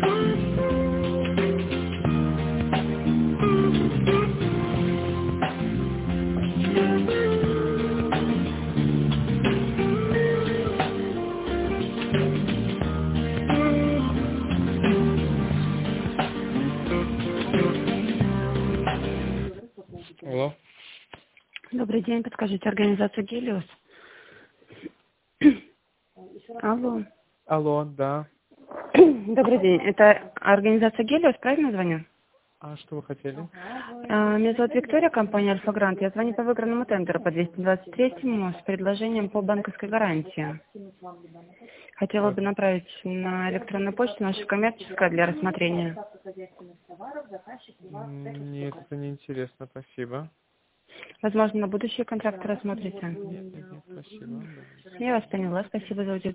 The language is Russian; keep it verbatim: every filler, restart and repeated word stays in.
Алло. Добрый день, подскажите, организация Гелиос? Алло. Алло, да. Добрый день, это организация Гелиос, правильно звоню? А что вы хотели? А, Меня зовут Виктория, компания Альфа Грант. Я звоню по выигранному тендеру по двести двадцать третьему с предложением по банковской гарантии. Хотела Так, бы направить на электронную почту нашу коммерческую для рассмотрения. м, нет, это не интересно, спасибо. Возможно, на будущие контракты рассмотрите. Нет, нет, нет, спасибо. Да. Я вас поняла. Спасибо за удивление.